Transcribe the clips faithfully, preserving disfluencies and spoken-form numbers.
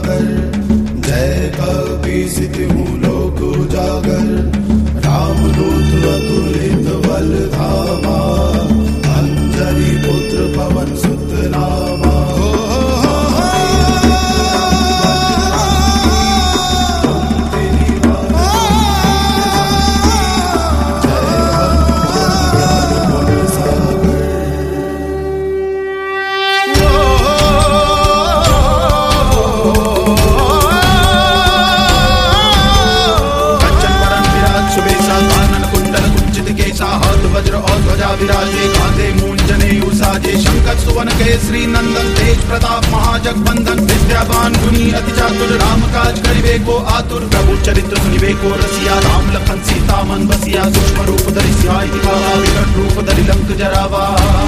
सागर। जय कपीसित हूँ लोक उजागर, रामदूत अतुलित बल धामा, अंजनी पुत्र पवन सुत नामा। वज्र और ध्वजा विराजे, कांधे मूंजने उसाजे, शंकर सुवन केसरी नंदन, तेज प्रताप महाजगबंदन, विद्यावान गुणी अति चातुर, राम काज करिबे को आतुर। प्रभु चरित्र सुनिबे को रसिया, राम लखन सीता मन बसिया, सूक्ष्म रूप धरि सियाहि दिखावा, विकट रूप धरि लंक जरावा।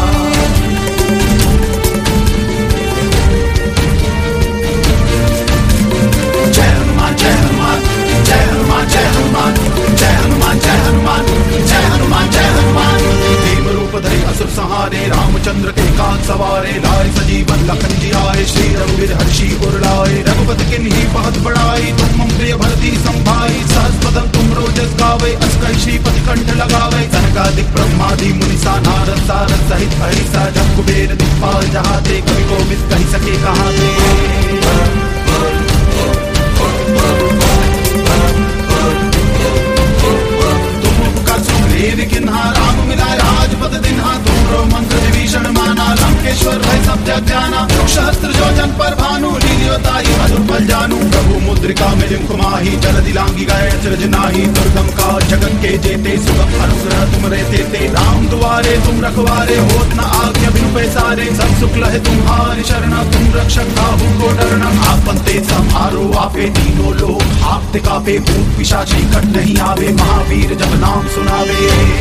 जय हनुमान जय हनुमान जय हनुमान जय हनुमान जय हनुमान जय हनुमान जय हनुमान जय हनुमान। भीम रूप धरि असुर संहारे, रामचंद्र के काज सवारे, लाए सजीवन लखन जी आए, श्री रघुवीर हर्षि उर लाए। रघुपति किन्हीं बहुत बड़ाई, तुम मम प्रिय भरती संभाई, सहस बदन तुम रोजस गावे, अस कहि श्रीपति कंठ लगावे। सनकादिक ब्रह्मादि मुनिसा, नारद सारद सहित अहिसा, जब कुबेर दिक्पाल जहाते, कवि कोविद कहि सके कहाते। देव किन्हा राम मिला राजपद दिन्हा, तुमरो मंत्र विभीषण माना, लंकेश्वर भय सब जग जाना। सहस्त्र जो जन पर भानु, लील्योताहि मधुर बल जानू। प्रभु मुद्रिका मिलिम कुमाही, जलधि लांघि गए अचरज नाहि। दुर्गम काज जगत के जेते, सुगम अनुग्रह तुम रे तेते। राम दुआरे तुम रखवारे, होत न आज्ञा बिनु पैसारे। सब सुख लहे तुम्हारी शरण, तुम रक्षक काहू को डरना। आपन तेज सम्हारो आपे, तीनों लोक हाँफते कांपे। भूत पिशाच निकट नहीं आवे, महावीर जब नाम सुनावे।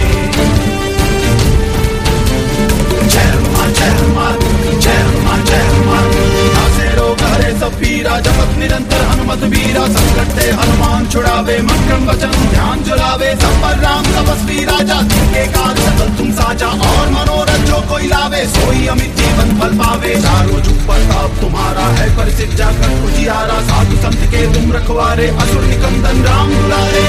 जय हनुमान जय हनुमान जय हनुमान जय हनुमान। नासे रोग हरे सब पीरा, जपत निरंतर हनुमत वीरा। संकट ते हनुमान छुड़ावे, मंत्र वचन ध्यान जुलावे। सब पर राम तपस्वी राजा, जिनके काज सकल तुम साजा। और मनोरथ जो कोई लावे, सोई अमित जीवन फल पावे। चारों जुग प्रताप तुम्हारा है, परिसिद्ध जाकर उजियारा। साधु संत के तुम रखवारे, असुर निकंदन राम दुलारे।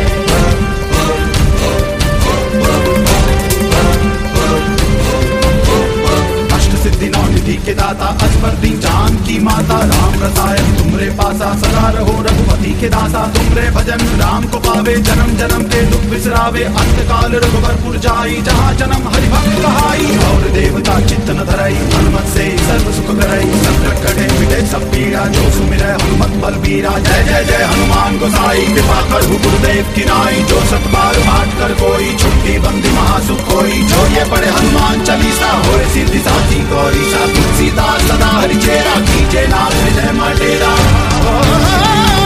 सिद्धि नौ निधि के दाता, अस्पर्धी जान की माता। राम रसायन तुमरे पासा, सदा रहो रघुपति के दासा। तुमरे भजन राम को पावे, जन्म जन्म के दुख बिसरावे। अंत काल रघुबरपुर जाई, जहाँ जन्म हरि भक्त कहाई। और देवता चित्त न धरई, हनुमत से सर्व सुख करई। संकट कटे मिटे सब पीड़ा, जो सुमिरै हनुमत बलबीरा। जय जय जय हनुमान गोसाई, कृपा करहु गुरुदेव की नाई। जो सत बार पाठ कर कोई, छुट्टी बंदी महासुख होई। जो ये पढ़े हनुमान चालीसा, होए सिद्धि साची गौरी। सा सीता सदा हरि चेरा, कीजे नाथ हृदय मटेरा।